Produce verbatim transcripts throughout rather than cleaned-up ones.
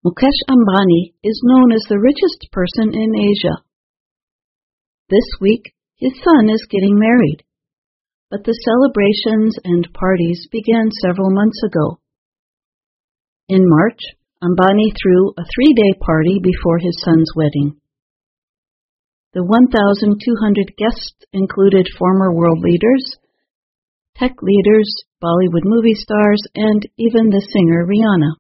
Mukesh Ambani is known as the richest person in Asia. This week, his son is getting married, but the celebrations and parties began several months ago. In March, Ambani threw a three-day party before his son's wedding. The one thousand two hundred guests included former world leaders, tech leaders, Bollywood movie stars, and even the singer Rihanna.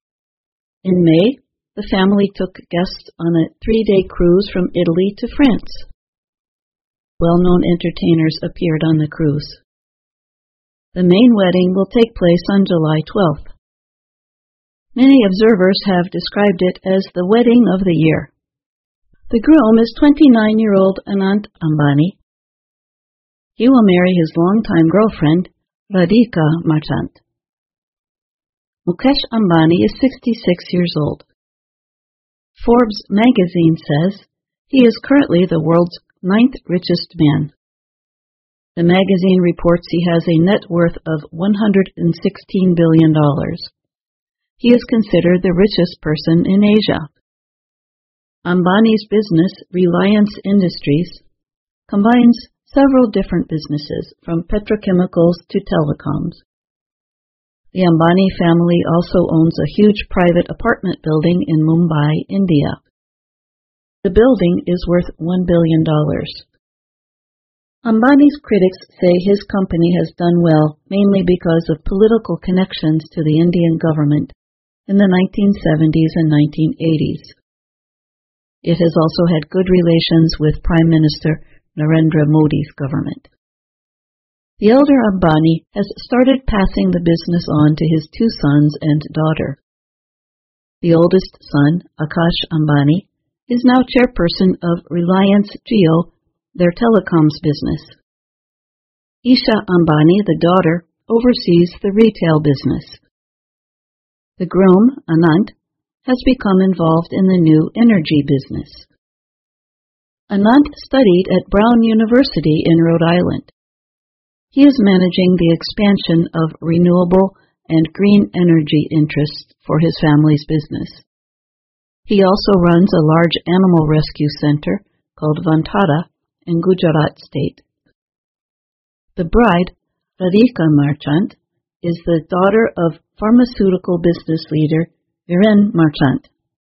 In May, the family took guests on a three-day cruise from Italy to France. Well-known entertainers appeared on the cruise. The main wedding will take place on July twelfth. Many observers have described it as the wedding of the year. The groom is twenty-nine-year-old Anant Ambani. He will marry his longtime girlfriend, Radhika Marchant. Mukesh Ambani is sixty-six years old. Forbes magazine says he is currently the world's ninth richest man. The magazine reports he has a net worth of one hundred sixteen billion dollars. He is considered the richest person in Asia. Ambani's business, Reliance Industries, combines several different businesses, from petrochemicals to telecoms. The Ambani family also owns a huge private apartment building in Mumbai, India. The building is worth one billion dollars. Ambani's critics say his company has done well mainly because of political connections to the Indian government in the nineteen seventies and nineteen eighties. It has also had good relations with Prime Minister Narendra Modi's government. The elder Ambani has started passing the business on to his two sons and daughter. The oldest son, Akash Ambani, is now chairperson of Reliance Jio, their telecoms business. Isha Ambani, the daughter, oversees the retail business. The groom, Anant, has become involved in the new energy business. Anant studied at Brown University in Rhode Island. He is managing the expansion of renewable and green energy interests for his family's business. He also runs a large animal rescue center called Vantada in Gujarat state. The bride, Radhika Marchant, is the daughter of pharmaceutical business leader Viren Marchant.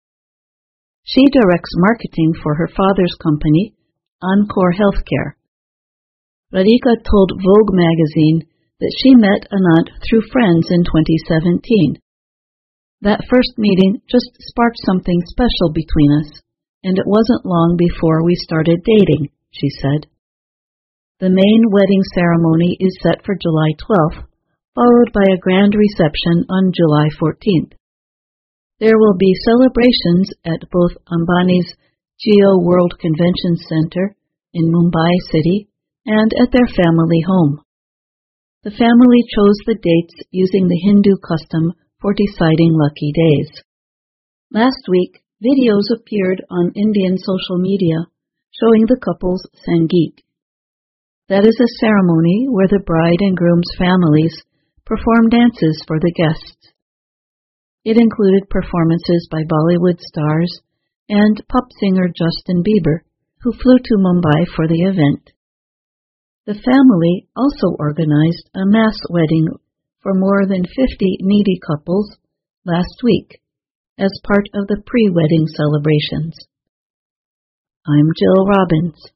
She directs marketing for her father's company, Encore Healthcare. Radhika told Vogue magazine that she met Anant through friends in twenty seventeen. That first meeting just sparked something special between us, and it wasn't long before we started dating, she said. The main wedding ceremony is set for July twelfth, followed by a grand reception on July fourteenth. There will be celebrations at both Ambani's Jio World Convention Center in Mumbai City and at their family home. The family chose the dates using the Hindu custom for deciding lucky days. Last week, videos appeared on Indian social media showing the couple's Sangeet. That is a ceremony where the bride and groom's families perform dances for the guests. It included performances by Bollywood stars and pop singer Justin Bieber, who flew to Mumbai for the event. The family also organized a mass wedding for more than fifty needy couples last week as part of the pre-wedding celebrations. I'm Jill Robbins.